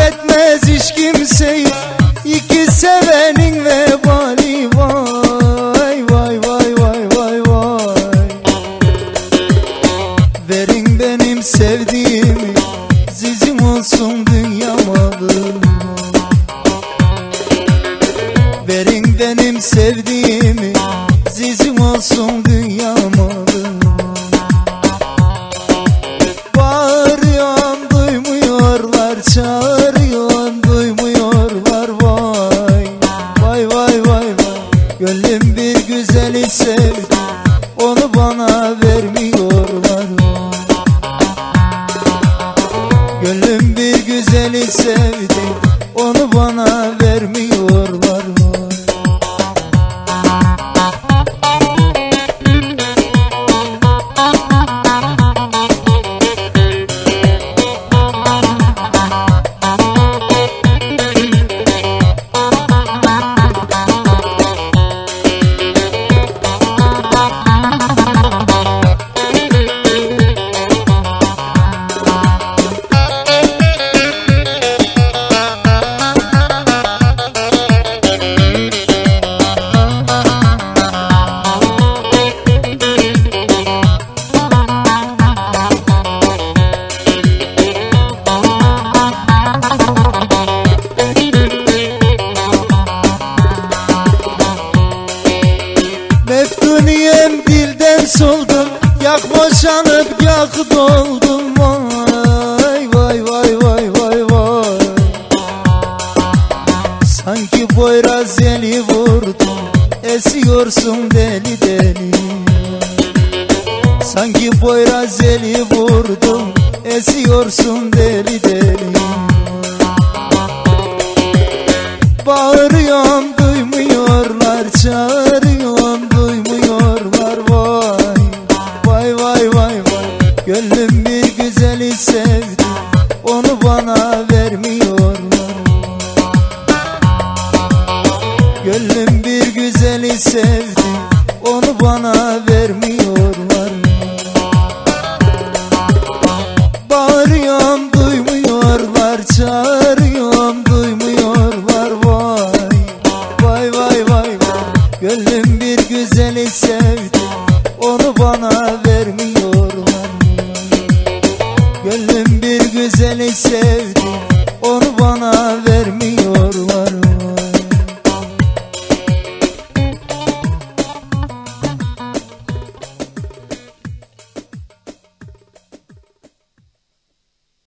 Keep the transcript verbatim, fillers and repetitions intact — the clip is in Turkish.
etmez hiç kimseyi, iki sevenin vebali. Vay vay vay vay vay vay. Verin benim sevdiğimi, sizin olsun dünya malı. Verin benim sevdiğimi, sizin olsun dünya malı. Bağırıyorum duymuyorlar, çağırıyorum duymuyorlar. Vay vay vay vay vay. Gönlüm bir güzeli sevdi, onu bana vermiyorlar. Gönlüm bir güzeli sevdi, onu bana vermiyorlar. Meftuniyem dilden soldum, yak boşanıp yak doldum. Vay vay vay vay vay vay. Sanki Poyraz eli vurdum, esiyorsun deli deli. Sanki Poyraz eli vurdum, esiyorsun deli deli.